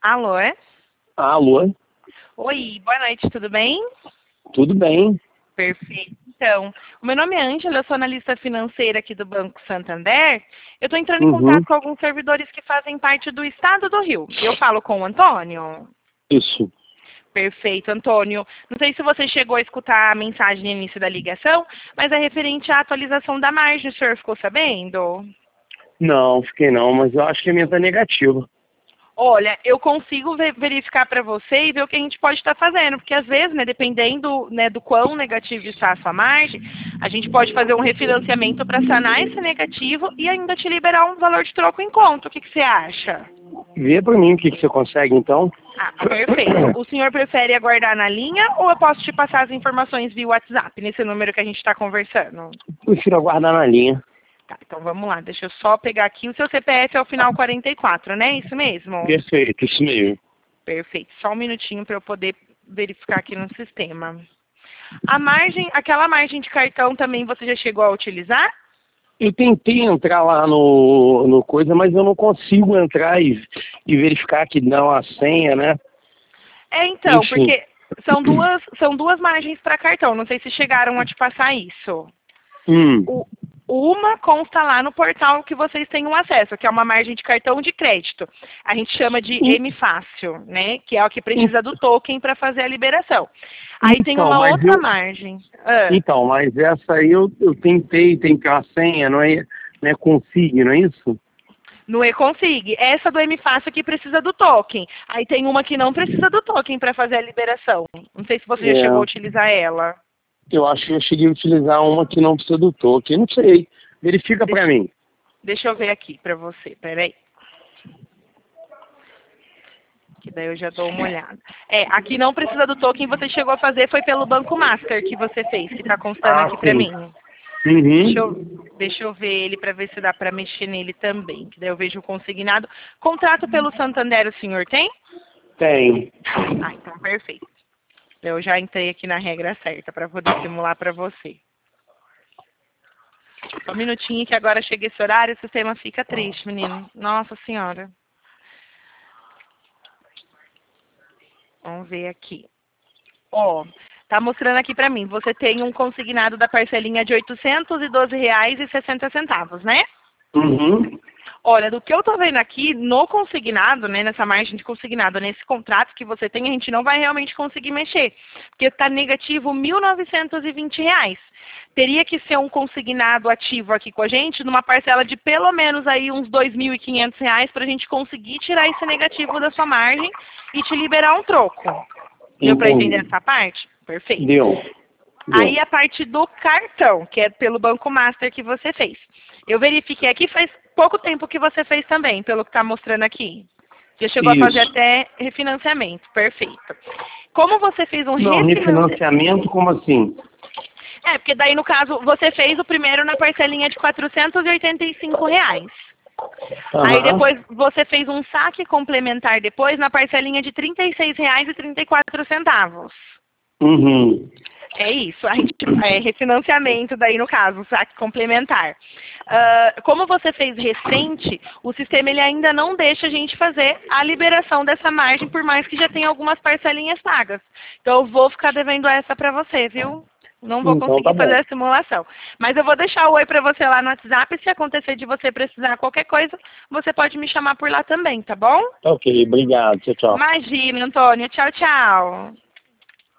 Alô, é? Alô, Oi, boa noite, tudo bem? tudo bem? Perfeito. Então, o meu nome é Ângela, eu sou analista financeira aqui do Banco Santander. Eu estou entrando em Uhum, contato com alguns servidores que fazem parte do estado do Rio. Eu falo com o Antônio? isso. Perfeito, Antônio. Não sei se você chegou a escutar a mensagem no início da ligação, mas é referente à atualização da margem, o senhor ficou sabendo? Não, fiquei não, mas eu acho que a minha tá negativa. Olha, eu consigo verificar para você e ver o que a gente pode estar fazendo, porque às vezes, né, dependendo, né, do quão negativo está a sua margem, a gente pode fazer um refinanciamento para sanar esse negativo e ainda te liberar um valor de troco em conta. O que você acha? Vê pra mim o que você consegue então. Ah, perfeito. O senhor prefere aguardar na linha ou eu posso te passar as informações via WhatsApp, nesse número que a gente está conversando? Prefiro aguardar na linha. Tá, então vamos lá. Deixa eu só pegar aqui. O seu CPF é o final 44, né? Isso mesmo? Perfeito, isso mesmo. Perfeito. Só um minutinho para eu poder verificar aqui no sistema. A margem, aquela margem de cartão também você já chegou a utilizar? Eu tentei entrar lá no coisa, mas eu não consigo entrar e verificar que não a senha, né? É, então, Enfim. porque são duas margens para cartão. Não sei se chegaram a te passar isso. Hum, O- uma consta lá no portal que vocês tenham acesso, que é uma margem de cartão de crédito. A gente chama de en- M Fácil, né? Que é o que precisa do token para fazer a liberação. Aí tem então, uma mas outra margem. Ah. então, mas essa aí eu tentei, tem que a senha, não é config, não é isso? No e-config. Essa do M-Fácil que precisa do token. Aí tem uma que não precisa do token para fazer a liberação. Não sei se você já chegou a É. utilizar ela. Eu acho que eu cheguei a utilizar uma que não precisa do toque. Não sei. Verifica pra Deixa, mim. deixa eu ver aqui para você. Peraí. Que daí eu já dou uma olhada. É, aqui não precisa do token. Você chegou a fazer, foi pelo Banco Master que você fez, que está constando Ah, aqui para sim. mim. Deixa Uhum. eu, deixa eu ver ele para ver se dá para mexer nele também. Que daí eu vejo o consignado. Contrato pelo Santander o senhor tem? Tem. Ah, então perfeito. Eu já entrei aqui na regra certa para poder simular para você. Só um minutinho que agora chega esse horário, o sistema fica triste, menino. Nossa senhora. Vamos ver aqui. Ó, tá mostrando aqui para mim. Você tem um consignado da parcelinha de R$ 812,60, né? Uhum. Olha, do que eu tô vendo aqui, no consignado, né, nessa margem de consignado, nesse contrato que você tem, a gente não vai realmente conseguir mexer, porque está negativo R$ 1.920. Teria que ser um consignado ativo aqui com a gente, numa parcela de pelo menos aí uns R$ 2.500 para a gente conseguir tirar esse negativo da sua margem e te liberar um troco. Deu para entender Entendi. essa parte? Perfeito. Deu. Aí Deu. a parte do cartão, que é pelo Banco Master que você fez. Eu verifiquei aqui, faz pouco tempo que você fez também, pelo que está mostrando aqui. Já chegou a fazer Isso. até refinanciamento. Perfeito. Como você fez um Não, refinanciamento... refinanciamento, como assim? É, porque daí no caso, você fez o primeiro na parcelinha de R$ 485. Aí Aham. depois você fez um saque complementar depois na parcelinha de R$ 36,34. Uhum. É isso, a gente, é refinanciamento daí no caso, saque complementar. Como você fez recente, o sistema ele ainda não deixa a gente fazer a liberação dessa margem, por mais que já tenha algumas parcelinhas pagas. Então eu vou ficar devendo essa para você, viu? Não vou Então tá conseguir fazer bom. a simulação. Mas eu vou deixar o oi para você lá no WhatsApp. Se acontecer de você precisar qualquer coisa, você pode me chamar por lá também, tá bom? Tá ok, obrigado. Tchau, tchau. Imagina, Antônio. Tchau, tchau.